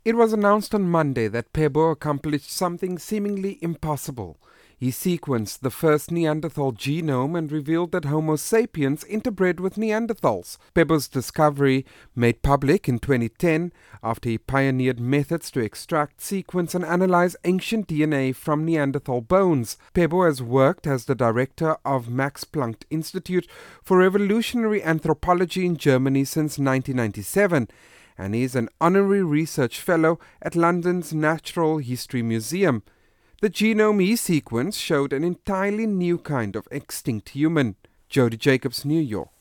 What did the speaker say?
It was announced on Monday that Pebo accomplished something seemingly impossible. He sequenced the first Neanderthal genome and revealed that Homo sapiens interbred with Neanderthals. Pebo's discovery, made public in 2010 after he pioneered methods to extract, sequence, and analyze ancient DNA from Neanderthal bones. Pebo has worked as the director of Max Planck Institute for Evolutionary Anthropology in Germany since 1997. And he is an honorary research fellow at London's Natural History Museum. The genome he sequenced showed an entirely new kind of extinct human. Jody Jacobs, New York.